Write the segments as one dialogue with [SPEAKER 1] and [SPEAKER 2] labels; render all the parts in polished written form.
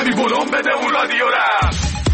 [SPEAKER 1] باشی بلوم بده اون رادیو را.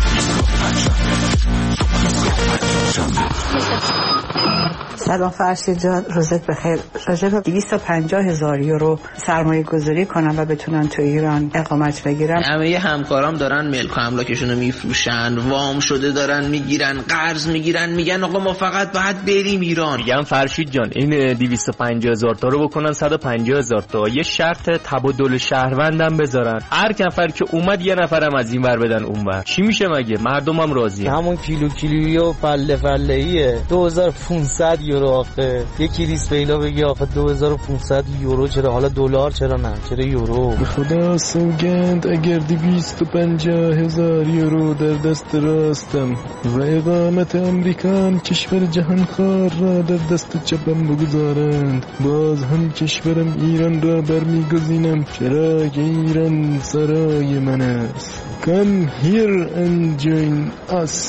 [SPEAKER 2] سلام فرشید جان، روزت بخیر. راجع به 250,000 یورو سرمایه گذاری کنم و بتونن تو ایران اقامت بگیرن.
[SPEAKER 3] همه همکارام دارن ملک و املاکشون رو میفروشن، وام شده دارن میگیرن، قرض میگیرن، میگن آقا ما فقط باید بریم ایران.
[SPEAKER 4] میگم فرشید جان این 250,000 تا رو بکنن 150,000 تا، یه شرط تبادل شهروندم بذارن، هر نفر که اومد یه نفرم از این ور بدن اون ور. چی میشه مگه؟ مردمم راضی.
[SPEAKER 5] همون کیلویی و فله ایه 2500 یورو. آخه یکی ریس پیدا بگی آخه 2500 یورو چرا؟ حالا دلار چرا نه؟ چرا یورو؟
[SPEAKER 6] به خدا سوگند اگر 250,000 یورو در دست راستم و اقامت امریکان کشور جهانخوار را در دست چپم بگذارند، باز هم کشورم ایران را برمیگزینم، چرا که ایران سرای من است. Come here and join us.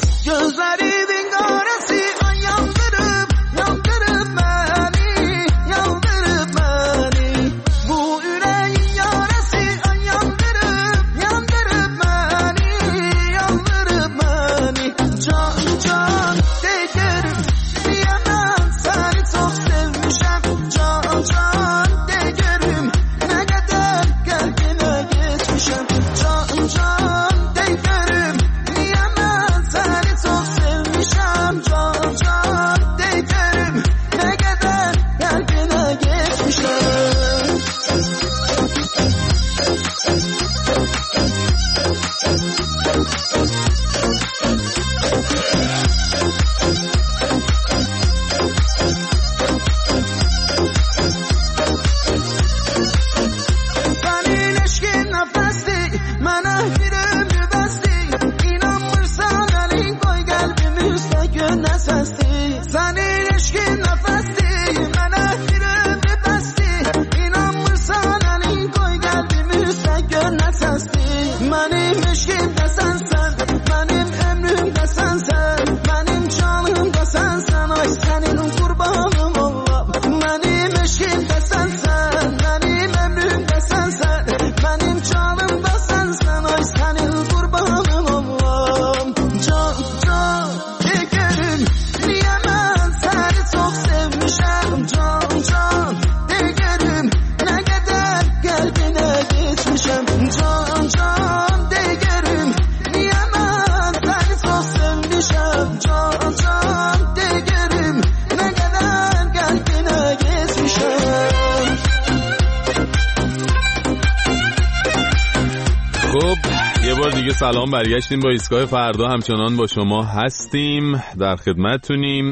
[SPEAKER 7] سلام، برگشتیم با ایستگاه فردا، همچنان با شما هستیم، در خدمتتونیم.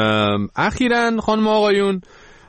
[SPEAKER 7] اخیراً خانم آقایون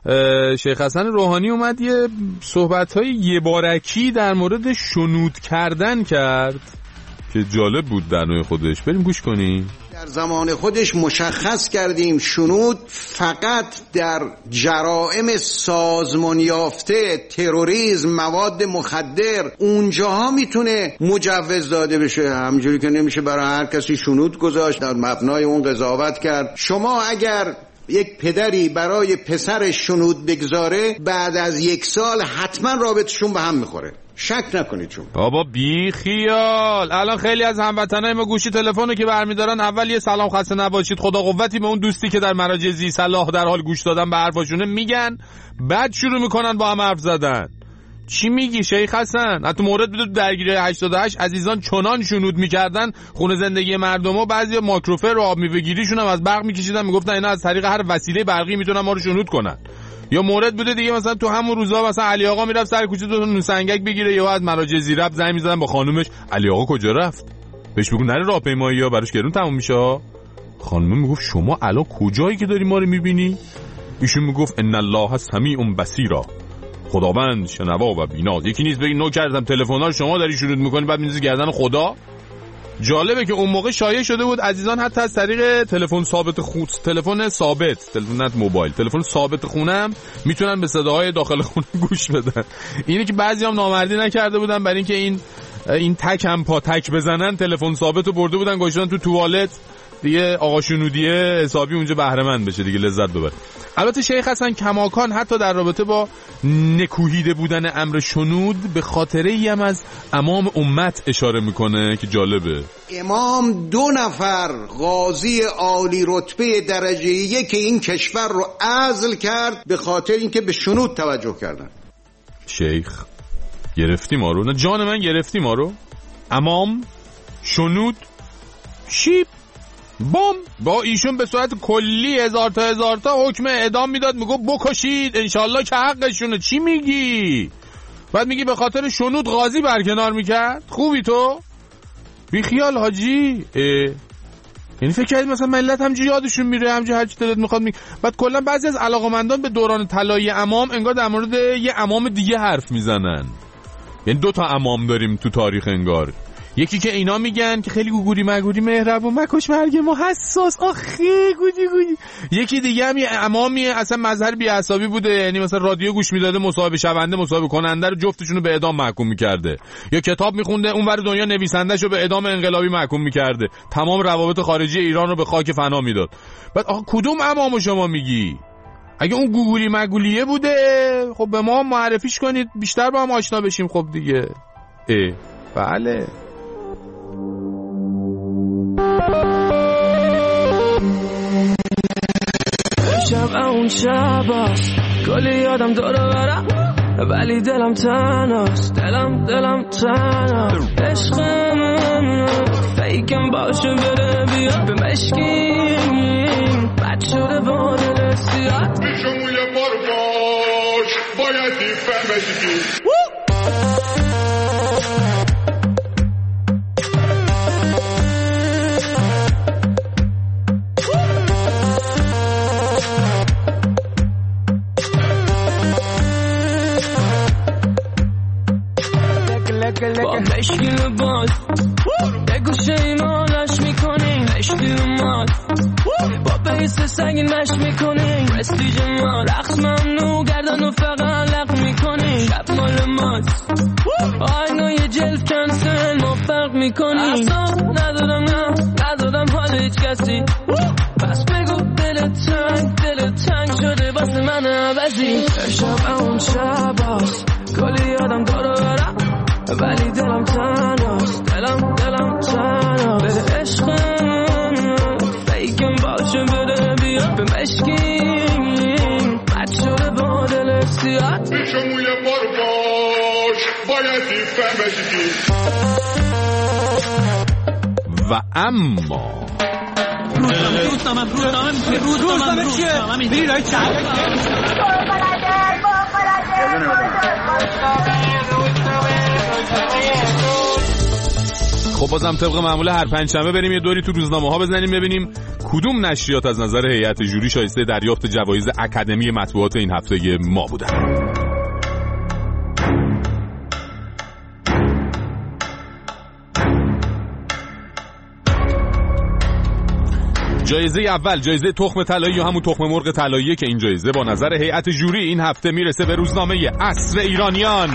[SPEAKER 7] شیخ حسن روحانی اومد یه صحبت‌های یه بارکی در مورد شنود کردن کرد که جالب بود در نوع خودش. بریم گوش کنیم.
[SPEAKER 8] در زمان خودش مشخص کردیم شنود فقط در جرائم سازمان یافته، تروریسم، مواد مخدر، اونجاها میتونه مجوز داده بشه، همونجوری که نمیشه برای هر کسی شنود گذاشت، در مبنای اون قضاوت کرد. شما اگر یک پدری برای پسرش شنود بگذاره، بعد از 1 سال حتما رابطشون به هم میخوره، شک نکنید. چون
[SPEAKER 7] بابا بی خیال، الان خیلی از هموطنای ما گوشی تلفنو که برمیدارن اول یه سلام خسته نباشید خدا قوتی به اون دوستی که در مراجع ذی صلاح در حال گوش دادن به حرفاشونه میگن، بعد شروع میکنن با هم حرف زدن. چی میگی شیخ حسن؟ حتی مورد بود درگیری 88 عزیزان چنان شنود میکردن خونه زندگی مردمو، بعضی ماکروفر رو آب میوه‌گیریشون هم از برق میکشیدن، میگفتن اینا از طریق هر وسیله برقی میتونن ما رو شنود کنن. یا مورد بوده دیگه مثلا تو همون روزا مثلا علی آقا میرفت سر کوچه دو نون سنگک بگیره، یا از مراجع زیرب زنگ میزدن با خانومش علی آقا کجا رفت، بهش بگو نره راهپیمایی یا براش گرون تموم میشه. خانم میگفت شما الان کجایی که داری ما رو میبینی؟ ایشون میگفت ان الله سمیع بصیر، خداوند شنوا و بیناست. یکی نیست بگی نو کردم تلفن‌ها رو شما داری شنود میکنی بعد میذاری گردن خدا. جالبه که اون موقع شایع شده بود عزیزان حتی از طریق تلفن ثابت تلفن نه موبایل، تلفن ثابت خونم میتونن به صداهای داخل خونه گوش بدن. اینه که بعضیام نامردی نکرده بودن برای اینکه این تک هم پا تک بزنن، تلفن ثابت رو برده بودن گذاشتن تو توالت، دیگه آقا شنودیه حسابی اونجا بهره مند بشه دیگه، لذت ببره. البته شیخ حسن کماکان حتی در رابطه با نکوهیده بودن امر شنود به خاطره ای هم از امام امت اشاره میکنه که جالبه.
[SPEAKER 8] امام 2 نفر قاضی عالی رتبه درجه 1 این کشور رو عزل کرد به خاطر اینکه به شنود توجه کردن.
[SPEAKER 7] شیخ گرفتی ما رو، نه جان من گرفتی ما رو. امام، شنود، شیب، بام. با ایشون به صورت کلی هزار تا حکم اعدام میداد، میگو بکشید انشالله که حقشونه. چی میگی؟ بعد میگی به خاطر شنود قاضی برکنار میکرد؟ خوبی تو؟ بی خیال حاجی. یعنی فکر کردید مثلا ملت همجوری یادشون میره، همجوری هر چی دلت میخواد بعد کلا بعضی از علاقمندان به دوران طلایی امام انگار در مورد یه امام دیگه حرف میزنن. یعنی 2 تا امام داریم تو تاریخ انگار. یکی که اینا میگن که خیلی گوگوری مگوری مهربون مکش مرگ ما حساس آخه گوجی. یکی دیگه هم یه امامی اصلا مظهر بی‌عصابی بوده، یعنی مثلا رادیو گوش میداده، مصاحبه شونده مصاحبه کننده رو جفتشونو به اعدام محکوم میکرده، یا کتاب میخونده اونور دنیا نویسندهشو به اعدام انقلابی محکوم میکرده، تمام روابط خارجی ایران رو به خاک فنا میداد. بعد آخه کدوم امامو شما میگی؟ اگه اون گوگوری مگولیه بوده خب به ما معرفیش کنید بیشتر با هم آشنا بشیم. خب دیگه بله.
[SPEAKER 9] شب اون شباست کلی یادم داره برم ولی دلم تنهاست، دلم تنهاست. عشقم فیکم باشه بره بیا به مشکیم بد شده با دل سیاد
[SPEAKER 1] پیشمون یه بار باش باید دیفهمشی.
[SPEAKER 9] با مشکل باز بگو شیمانش میکنیم مشکل ماد با بیس سنگین مش میکنیم پرستیج ما رقص ممنوع گردن و فقط لق میکنیم شب مال ماست آینو یه جلد کنسل ما فرق میکنیم اصلا ندادم حال هیچ کسی بس بگو دل تنگ شده واسه من عوضی. شب اون شباست کلی یادم داره برم ولی دلم تنهاست، دلم تنهاست. بده عشقم فیکم باشه بده بیا به مشکیم بد شده با دل سیاد
[SPEAKER 1] پیشمون یه بار باش باید دیفهمشی.
[SPEAKER 7] و اما
[SPEAKER 10] روزنامه چیه؟ میرای چند
[SPEAKER 7] خب بازم طبق معمول هر پنجشنبه بریم یه دوری تو روزنامه ها بزنیم ببینیم کدوم نشریات از نظر هیئت جوری شایسته دریافت جوایز اکادمی مطبوعات این هفته ما بودن. جایزه اول جایزه تخم طلایی یا همون تخم مرغ طلاییه که این جایزه با نظر هیئت جوری این هفته میرسه به روزنامه عصر ایرانیان.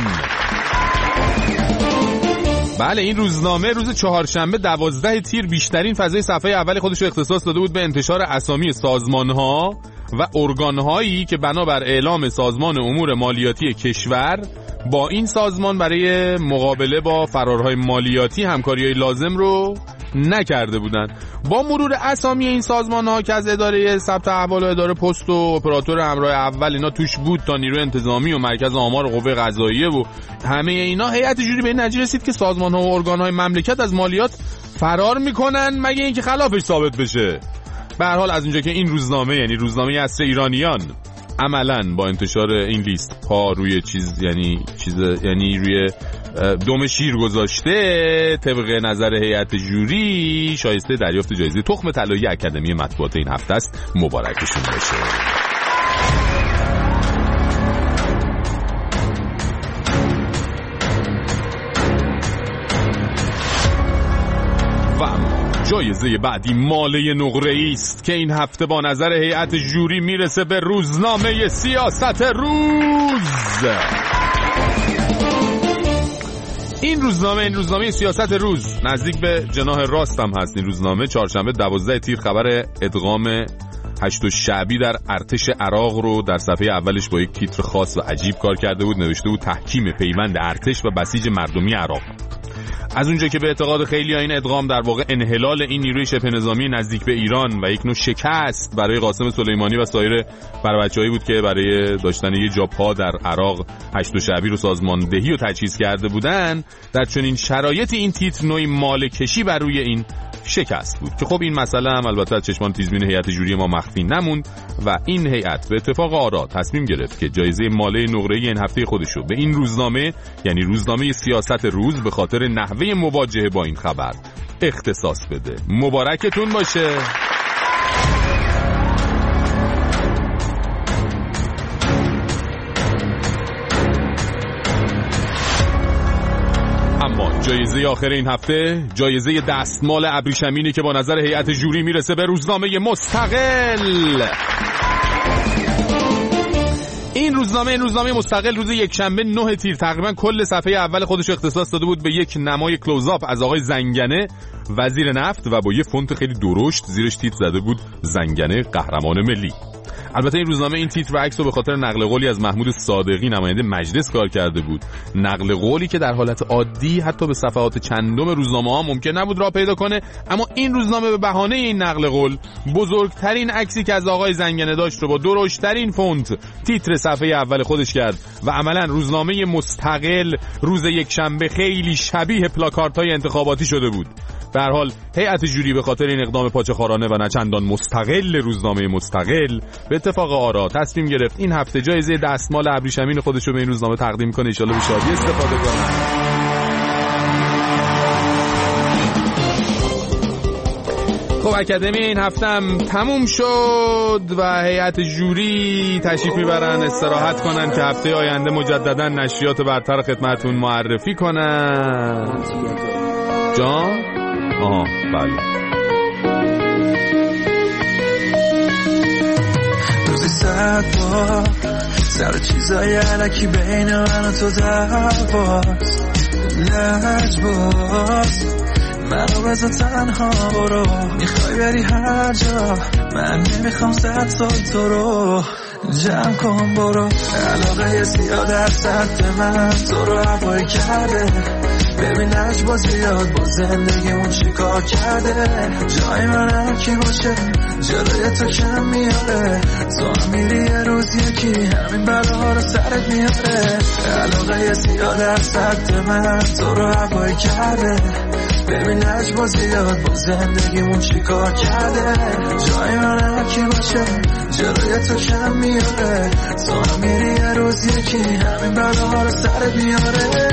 [SPEAKER 7] بله این روزنامه روز چهارشنبه 12 تیر بیشترین فضای صفحه اول خودش رو اختصاص داده بود به انتشار اسامی سازمان‌ها و ارگان‌هایی که بنابر اعلام سازمان امور مالیاتی کشور با این سازمان برای مقابله با فرارهای مالیاتی همکاری‌های لازم رو نکرده بودند. با مرور اسامی این سازمان‌ها که از اداره ثبت احوال و اداره پست و اپراتور همراه اول اینا توش بود تا نیروی انتظامی و مرکز آمار و قوه قضاییه و همه اینا، هیئت جوری به این نتیجه رسید که سازمان‌ها و ارگان‌های مملکت از مالیات فرار میکنن مگه اینکه خلافش ثابت بشه. به هر حال از اونجا که این روزنامه یعنی روزنامه عصر ایرانیان عملاً با انتشار این لیست پا روی یعنی روی دم شیر گذاشته، طبق نظر هیئت جوری شایسته دریافت جایزه تخم طلایی اکادمی مطبوعات این هفته است. مبارکشون باشه. جایزه بعدی ماله نقره‌ای است که این هفته با نظر هیئت جوری میرسه به روزنامه سیاست روز. این روزنامه سیاست روز نزدیک به جناح راست هم هست. این روزنامه چهارشنبه 12 تیر خبر ادغام 8 شعبی در ارتش عراق رو در صفحه اولش با یک تیتر خاص و عجیب کار کرده بود. نوشته بود تحکیم پیوند ارتش و بسیج مردمی عراق. از اونجا که به اعتقاد خیلی این ادغام در واقع انحلال این نیروی شبه نظامی نزدیک به ایران و یک نوع شکست برای قاسم سلیمانی و سایر بچه‌هایی بود که برای داشتن یه جا پا در عراق 8 شعبی رو سازماندهی و تجهیز کرده بودن، در چنین شرایطی این تیتر نوعی مالکشی بر روی این شکست بود که خب این مسئله هم البته از چشمان تیزبین هیئت جوری ما مخفی نموند و این هیئت به اتفاق آرا تصمیم گرفت که جایزه مالی نقره‌ای این هفته خودشو به این روزنامه، یعنی روزنامه سیاست روز، به خاطر نحوه مواجهه با این خبر اختصاص بده. مبارکتون باشه. اما جایزه آخر این هفته، جایزه دستمال ابریشمینی که با نظر هیئت جوری میرسه به روزنامه مستقل. این روزنامه مستقل روز یکشنبه 9 تیر تقریبا کل صفحه اول خودش اختصاص داده بود به یک نمای کلوزآپ از آقای زنگنه وزیر نفت و با یه فونت خیلی درشت زیرش تیتر زده بود زنگنه قهرمان ملی. البته این روزنامه این تیتر و عکس رو به خاطر نقل قولی از محمود صادقی نماینده مجلس کار کرده بود. نقل قولی که در حالت عادی حتی به صفحات چندم روزنامه‌ها ممکن نبود راه پیدا کنه، اما این روزنامه به بهانه این نقل قول بزرگترین عکسی که از آقای زنگنه داشت رو با درشترین فونت تیتر صفحه اول خودش کرد و عملاً روزنامه مستقل روز یکشنبه خیلی شبیه پلاکاردهای انتخاباتی شده بود. به هر حال هیئت جوری به خاطر این اقدام پاچه‌خوارانه و نچندان مستقل روزنامه مستقل به اتفاق آرا تصمیم گرفت این هفته جایزه دستمال ابریشمین خودش رو به این روزنامه تقدیم کنه. ان شاءالله به شادی استفاده کنه. خب اکادمی این هفته هم تموم شد و هیئت جوری تشریف میبرن استراحت کنن که هفته آینده مجددا نشریات برتر خدمتتون معرفی کنن. جان؟ آها بله.
[SPEAKER 11] روزی 100 بار سر چیزای علکی بین من و تو دعواست، لجباز منو بذار تنها برو، میخوای بری هر جا من نمیخوام 100 سال تو رو جمع کن برو. علاقه زیاد در سطح من تو رو هوایی کرده، ببین لجباز زیاد با زندگیمون چی کار کرده. جای من هر کی باشه جلوی تو کم میاره، تو هم میری یه روز یکی همین بلاها رو سرت میاره. علاقه زیاد در سطح من تو رو هوایی کرده، ببین لجباز زیاد با زندگیمون چی کار کرده. جای من هر کی باشه جلوی تو کم میاره، تو هم میری یه روز یکی همین بلاها رو سرت میاره.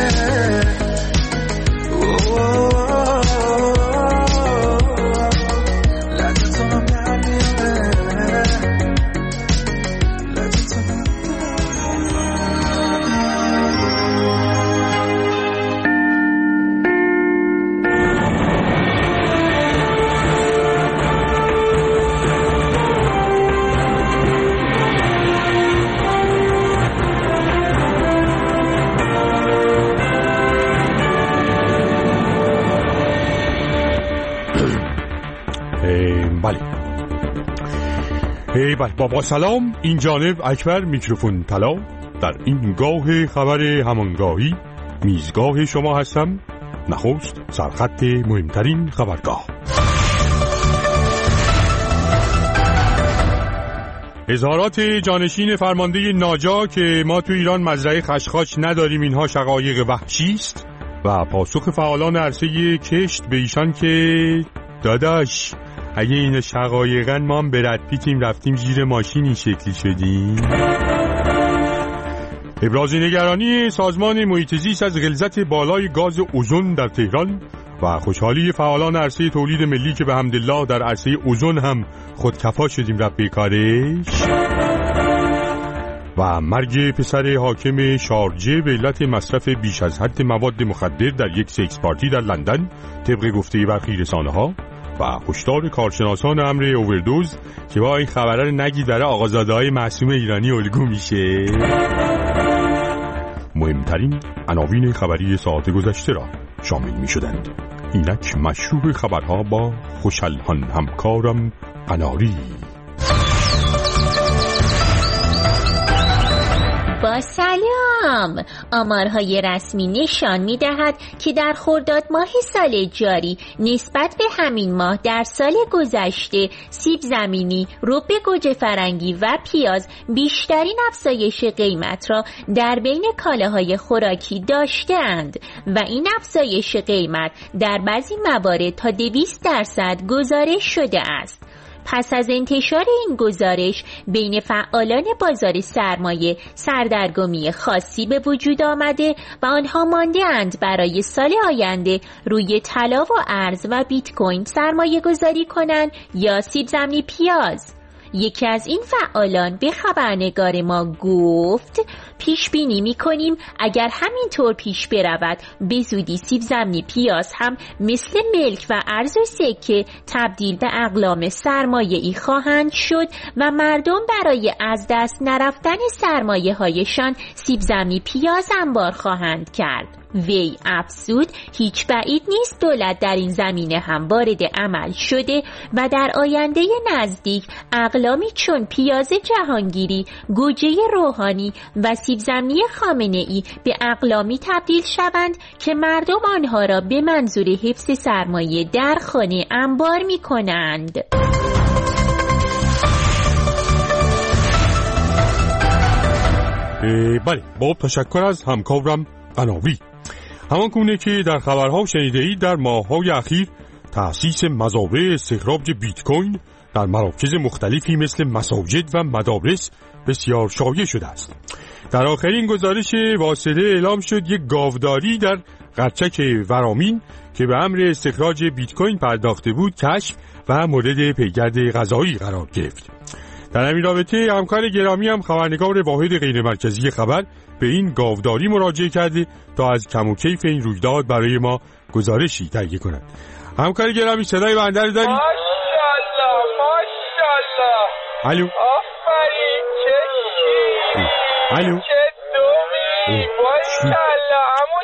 [SPEAKER 1] بله بابا سلام، این جانب اکبر میکروفون طلا. در این گاه خبر همانگاهی میزگاه شما هستم. نخست سرخط مهمترین خبرگاه. اظهارات جانشین فرمانده ناجا که ما تو ایران مزرعه خشخاش نداریم، اینها شقایق وحشی است، و پاسخ فعالان عرصه کشت به ایشان که داداش اگه این شقایقن ما هم به رد پیتیم رفتیم زیر ماشین این شکلی شدیم. ابراز نگرانی سازمان محیط زیست از غلظت بالای گاز اوزون در تهران و خوشحالی فعالان عرصه تولید ملی که به حمدالله در عرصه اوزون هم خودکفا شدیم رفت به کارش. و مرگ پسر حاکم شارجه به علت مصرف بیش از حد مواد مخدر در یک سکس پارتی در لندن طبق گفته برخی رسانه‌ها. و هشدار کارشناسان امر اووردوز که با این خبره رو نگید برای آقازاده‌های معصوم ایرانی الگو میشه. مهمترین عناوین خبری ساعت گذشته را شامل می شدند. اینک مشروع خبرها با خوشالهان همکارم قناری.
[SPEAKER 12] با سلام. آمارهای رسمی نشان می‌دهد که در خرداد ماه سال جاری نسبت به همین ماه در سال گذشته سیب زمینی، رب گوجه فرنگی و پیاز بیشترین افزایش قیمت را در بین کالاهای خوراکی داشته‌اند و این افزایش قیمت در بعضی موارد تا 200% گزارش شده است. پس از انتشار این گزارش بین فعالان بازار سرمایه سردرگمی خاصی به وجود آمده و آنها مانده اند برای سال آینده روی طلا و ارز و بیت کوین سرمایه گذاری کنند یا سیب زمینی پیاز. یکی از این فعالان به خبرنگار ما گفت پیش بینی می کنیم اگر همینطور پیش برود به زودی سیب زمینی پیاز هم مثل ملک و ارز و سکه تبدیل به اقلام سرمایه‌ای خواهند شد و مردم برای از دست نرفتن سرمایه هایشان سیب زمینی پیاز انبار خواهند کرد. وی افزود هیچ بعید نیست دولت در این زمینه هم وارد عمل شده و در آینده نزدیک اقلامی چون پیاز جهانگیری، گوجه روحانی و سیب زمینی خامنه‌ای به اقلامی تبدیل شوند که مردم آنها را به منظور حفظ سرمایه در خانه انبار می کنند.
[SPEAKER 1] بله، با تشکر از همکارم قناوی. همان گونه که در خبرها شنیده اید در ماه‌های اخیر تأسیس مزارع استخراج بیت کوین در مراکز مختلفی مثل مساجد و مدارس بسیار شایع شده است. در آخرین گزارش واسطه اعلام شد یک گاوداری در قرچک ورامین که به امر استخراج بیت کوین پرداخته بود کشف و مورد پیگرد قضایی قرار گرفت. در همین رابطه همکار گرامی هم خبرنگار واحد غیر مرکزی خبر به این گاوداری مراجعه کرده تا از کم و کیف این رویداد برای ما گزارشی تهیه کند. همکار گرامی صدای بنده رو داری؟
[SPEAKER 13] ماشاءالله ماشاءالله.
[SPEAKER 1] الو.
[SPEAKER 13] آفرین چه شیری.
[SPEAKER 1] الو.
[SPEAKER 13] چه دومی. باریکالله عمو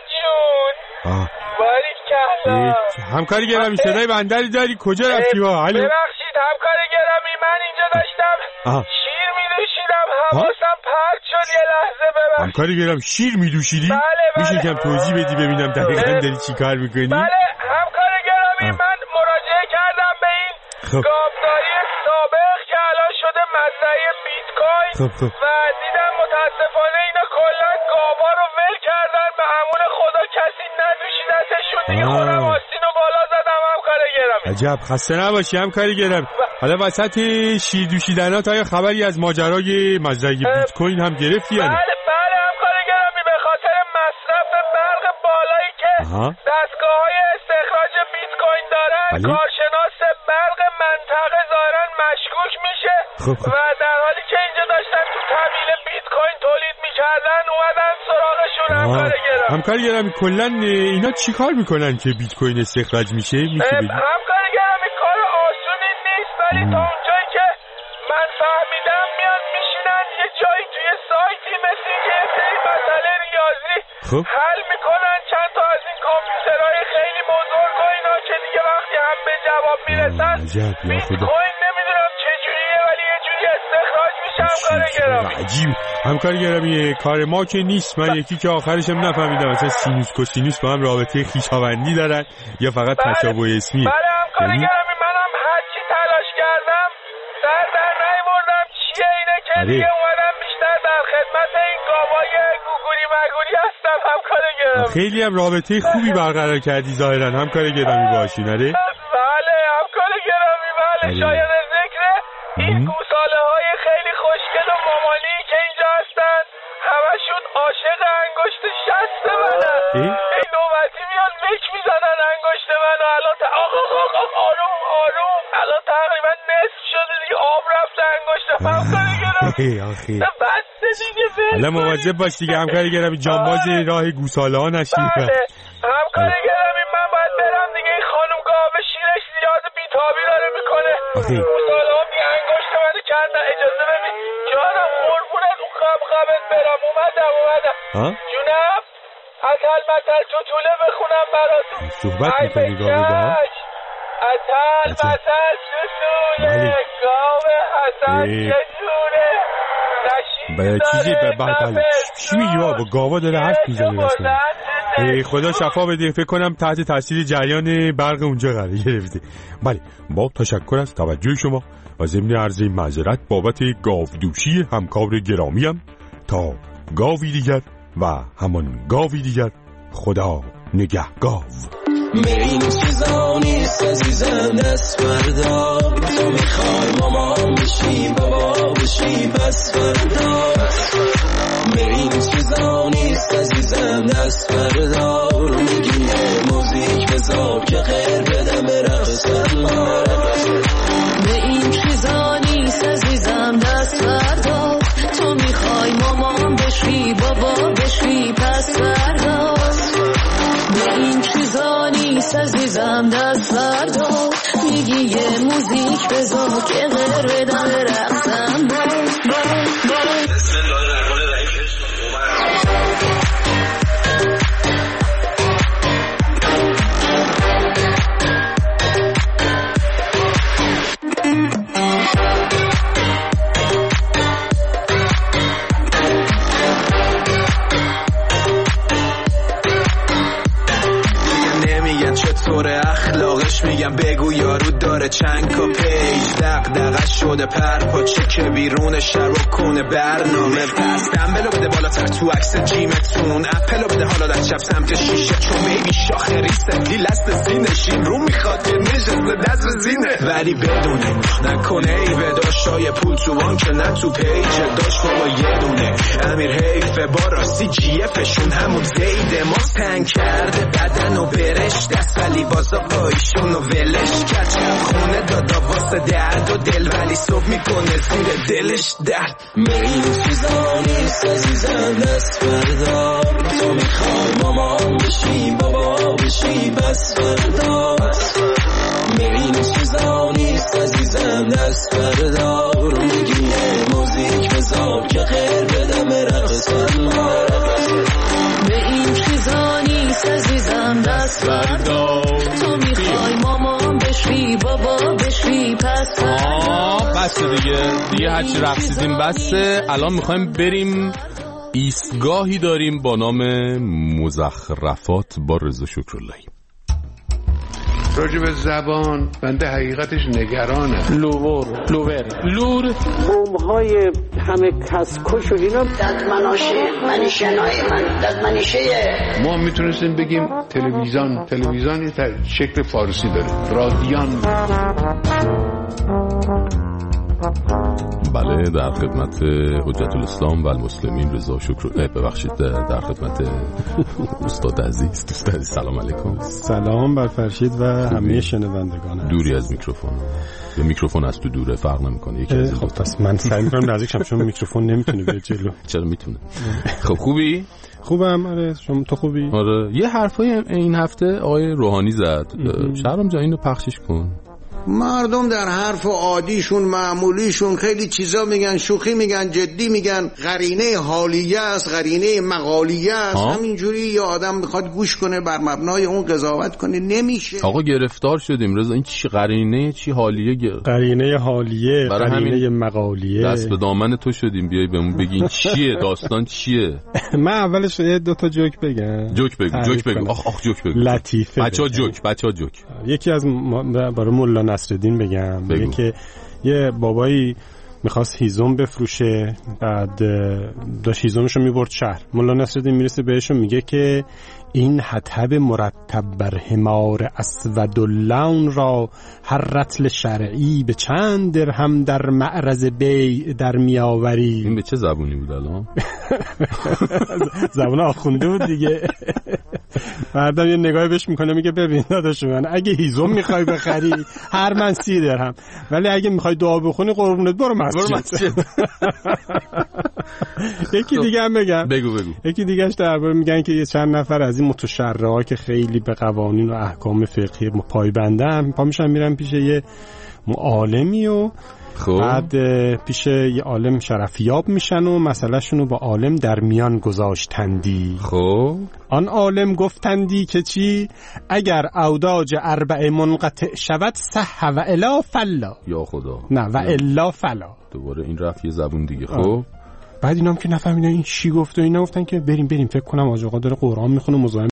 [SPEAKER 13] جون. باریکالله.
[SPEAKER 1] همکار گرامی صدای بنده رو داری؟ کجا رفتی با؟ الو.
[SPEAKER 13] ببخشید همکار گرامی من اینجا داشتم شیر می‌دوشیدم حواسم پرت شد یه لحظه ببخشید.
[SPEAKER 1] همکار گرامی شیر می‌دوشیدی؟
[SPEAKER 13] بله.
[SPEAKER 1] میشه کم توضیح بدی ببینم دقیقاً داری چی کار می‌کنی؟
[SPEAKER 13] بله همکار گرامی من مراجعه کردم به این گاوداری سابق که الان شده مزرعه بیت کوین و دیدم متاسفانه اینا کلا گاوا رو ول کردن به امون خدا کسی ندوشیدتشون دیگه خودم آستین رو بالا زدم همکار گرامی.
[SPEAKER 1] عجب خسته نباشی همکار گرامی. حالا وسط شیر دوشیدنات آیا خبری از ماجرای مزرعه بیت کوین هم گرفتی یعنی؟
[SPEAKER 13] بله همکار گرامی به خاطر مصرف برق بالایی که دستگاه‌های استخراج بیت کوین دارن کارشناس برق منطقه ظاهراً مشکوک میشه و در حالی که اینجا داشتن تو تحویل بیت کوین تولید میکردن اومدن سراغشون همکار گرامی.
[SPEAKER 1] همکار گرامی کلاً اینا چیکار میکنن که بیت کوین استخراج میشه؟
[SPEAKER 13] همکار گرامی کار آسونی نیست ولی تا اونجایی که من فهمیدم میان میشینن یه جایی توی سایتی مثل اینکه یه سری مسئله ریاضی حل میکنن چند تا از این کامپیوترهای خیلی بزرگ و اینا که دیگه وقتی هم به جواب میرسن بیت کوین نمیدونم چجوریه ولی یه جوری استخراج میشه همکار گرامی.
[SPEAKER 1] عجیب همکار گرامی کار ما که نیست. من یکی که آخرش هم نفهمیدم مثلا سینوس کوسینوس با هم رابطه خویشاوندی دارن یا فقط تشابه اسمیه.
[SPEAKER 13] بله همکار گرامی منم هرچی تلاش کردم سر در نیاوردم چیه اینه که دیگه اومدم بیشتر در خدمت این گاوای گوگولی مگولی هستم همکار گرامی.
[SPEAKER 1] خیلی هم رابطه خوبی برقرار کردی ظاهرا همکار گرامی باشی نره؟
[SPEAKER 13] بله همکار گرامی بله شاید ذکر این گوساله های خیلی خوشگل و مامالی که اینجا هستن همشون عاشق انگشت شست منن. این نوبتی میان بک میزنن انگشت من الان آروم آروم الان تقریبا نصف شده دیگه آب رفته انگشت همکار گرامی. بسته دیگه
[SPEAKER 1] حالا مواظب باش دیگه همکار گرامی جانباز راه گوساله ها نشی.
[SPEAKER 13] بله همکار گرامی من باید برم دیگه این خانم گاوه شیرش زیاد بیتابی داره میکنه گوساله ها بی انگشت منو کردن اجازه ببین جانم قربونت اون قبقبت برم اومدم جونم اتل متل توتوله بخونم براتون.
[SPEAKER 1] صحبت میکنی گاوه با؟
[SPEAKER 13] اتل متل توتوله گاو حسن چجوره
[SPEAKER 1] به چیزی بله چی میگی بابا؟ گاوا داره حرف میزنه رسما. خدا شفا بده. فکر کنم تحت تاثیر جریان برق اونجا قرار گرفته. بله با تشکر از توجه شما و ضمن عرض معذرت بابت گاودوشی همکار گرامیم. تا گاوی دیگر و همان گاوی دیگر، خدا نگهگاو.
[SPEAKER 9] این چیزا نیست عزیزم دست فردا، تو میخوای مامان بشی بابا بشی پس فردا. این چیزا نیست عزیزم دست فردا، میگی موزیک بذار که خیر بدم برقصم. این چیزا نیست عزیزم دست فردا، تو میخوای مامان بشی بابا بشی پس فردا. این چیزا نیست عزیزم دست فردا، میگی یه موزیک بذار که غیر بدم برقصم. بسم الله الرحمن الرحیم. اخلاقش میگم بگو یارو داره چند کا پیج دغدغه شده پرپاچه که بیرون شب و کنه برنامه. پس دنبلو بده بالاتر تو عکس جیمتون، اپلو بده حالا در چپ سمت شیشه، چون بیبی شاخری سفلی لست سینشین رو میخواد که نشسته دست به زینه. ولی بدونه نکنه ای به داشتای پول تو بانک نه تو پیج داشت بابا یه دونه امیر حیفه با راستی جیفشون همون زیده ما تنگ کرده بدن و برش دست ولی بازا قایشون و ولش کچم خونه دادا واسه درد و دل ولی صبح میکنه زیر دلش درد. این چیزا نیست عزیزم دست فردا، تو میخوای مامان بشی بابا بشی بس فردا. این چیزا نیست عزیزم دست فردا، میگی یه موزیک بذار که خیر بدم برقصم. این چیزا نیست عزیزم دست فردا، تو میخوای مامان بشی بابا بشی پس فردا.
[SPEAKER 7] بسته دیگه هرچی رقصیدیم بسته. الان میخوایم بریم ایستگاهی داریم با نام مزخرفات با رضا شکراللهی.
[SPEAKER 8] راجب زبان بنده حقیقتش نگرانه.
[SPEAKER 14] لور بومهای همه کسکش و اینا ددمنشه
[SPEAKER 8] ما میتونستیم بگیم تلویزیون یه شکل فارسی داره، رادیان.
[SPEAKER 7] بله در خدمت حجت الاسلام و المسلمین رضا شکر. ببخشید در خدمت استاد عزیز سلام علیکم.
[SPEAKER 15] سلام بر فرشید و همه شنوندگان.
[SPEAKER 7] دوری از میکروفون یا میکروفون از تو دوره فرق نمیکنه یکی از
[SPEAKER 15] خب پس من سعی میکنم نزدیک شم چون میکروفون نمیتونه بره جلو.
[SPEAKER 7] چرا میتونه؟ خب خوبی؟
[SPEAKER 15] خوبم. آره شما تو خوبی؟
[SPEAKER 7] آره یه حرفای این هفته آقای روحانی زد. شهرام جان اینو پخشش کن.
[SPEAKER 8] مردم در حرف عادیشون معمولیشون خیلی چیزا میگن، شوخی میگن، جدی میگن، قرینه حالیه است، قرینه مقالیه است. همینجوری یه آدم میخواد گوش کنه بر مبنای اون قضاوت کنه نمیشه.
[SPEAKER 7] آقا گرفتار شدیم رضا. این چی قرینه چی حالیه؟
[SPEAKER 15] قرینه حالیه، قرینه مقالیه.
[SPEAKER 7] دست به دامن تو شدیم بیای بهمون بگین چیه داستان چیه.
[SPEAKER 15] من اولش دو تا جوک بگم.
[SPEAKER 7] جوک بگو. آخ جوک بگو.
[SPEAKER 15] لطیفه.
[SPEAKER 7] بچا جوک.
[SPEAKER 15] یکی از برای مولا نصرالدین بگم. میگه که یه بابایی میخواست هیزم بفروشه، بعد داشت هیزمشو میبرد شهر. مولا نصرالدین میرسه بهشون میگه که این حطب مرتب بر حمار اسود اللون را هر رطل شرعی به چند درهم در معرض بیع در میآوری.
[SPEAKER 7] این به چه زبونی بود الان؟
[SPEAKER 15] زبون آخونده بود دیگه. بعدم یه نگاهی بهش میکنه میگه ببین داداش من اگه هیزم میخوای بخری هر من 30 درهم، ولی اگه میخوای دعا بخونی قربونت برو مسجد. یکی دیگه هم بگم.
[SPEAKER 7] بگو.
[SPEAKER 15] یکی دیگهش درباره میگن که یه چند نفر از این متشرعا که خیلی به قوانین و احکام فقهی پایبندن پا میشن میرن پیش یه عالمی و
[SPEAKER 16] خب
[SPEAKER 15] بعد پیش یه عالم شرفیاب میشن و مسئله شونو با عالم در میان گذاشتندی.
[SPEAKER 16] خب
[SPEAKER 15] آن عالم گفتندی که چی؟ اگر اوداج اربع منقطع شود صح و الا فلا.
[SPEAKER 16] یا خدا.
[SPEAKER 15] نه و الا فلا.
[SPEAKER 16] دوباره این رفت یه زبون دیگه. خب
[SPEAKER 15] بعد اینا هم که نفهمیدن این چی گفت و اینا گفتن که بریم فکر کنم آج آقا داره قرآن میخونه مزاحم